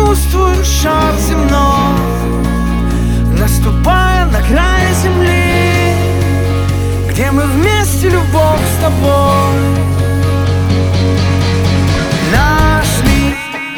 почувствую шар земной, наступая на край земли, где мы вместе, любовь, с тобой нашли.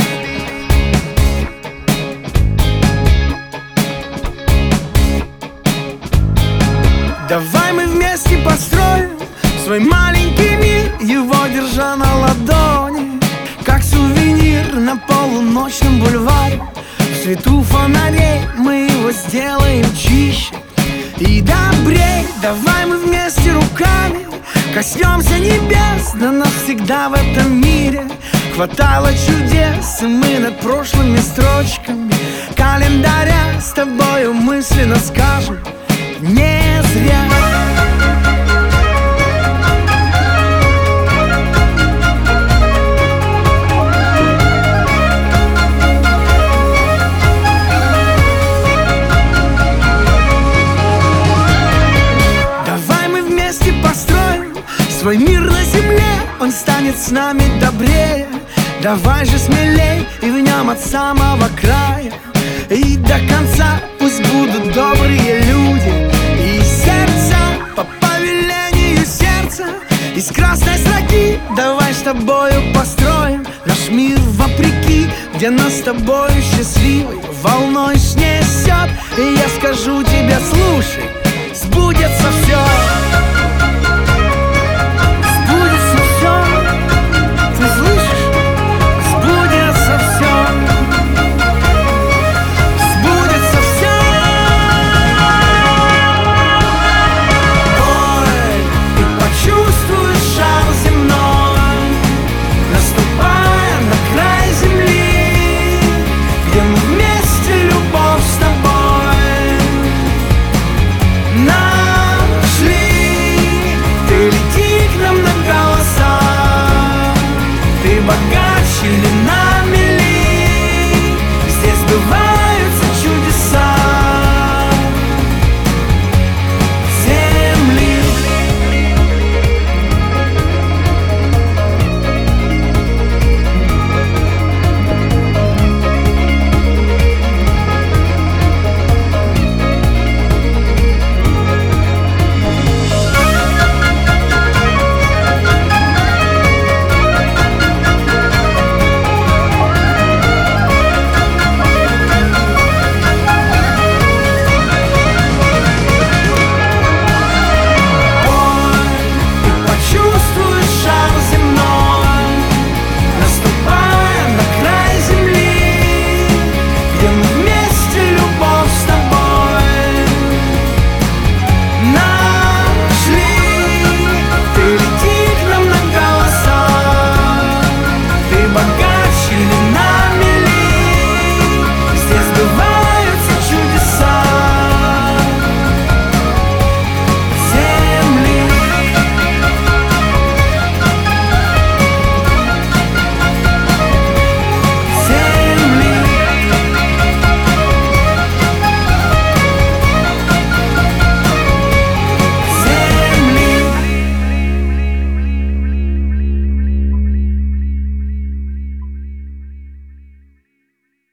Давай мы вместе построим свой маленький мир, его держа на ладони, как сувенир на полуночном бульваре. В свету фонарей мы его сделаем чище и добрей. Давай мы вместе руками коснемся небес, да нас всегда в этом мире хватало чудес, и мы над прошлыми строчками календаря с тобою мысленно скажем: не зря. Давай мы вместе построим свой мир на земле, он станет с нами добрее. Давай же смелей, и в нем от самого края и до конца пусть будут добрые люди, и сердца по повелению сердца из красной строки. Давай с тобою построим наш мир вопреки, где нас с тобою счастливой волной снесет. И я скажу тебе: слушай, сбудется все. Сбудется все. Ты слышишь? Сбудется все. Сбудется все. Ой, ты почувствуешь шар земной, наступая на край земли, где мы вместе, любовь, с тобой нашли. Ты лети к нам на голоса, ты богат.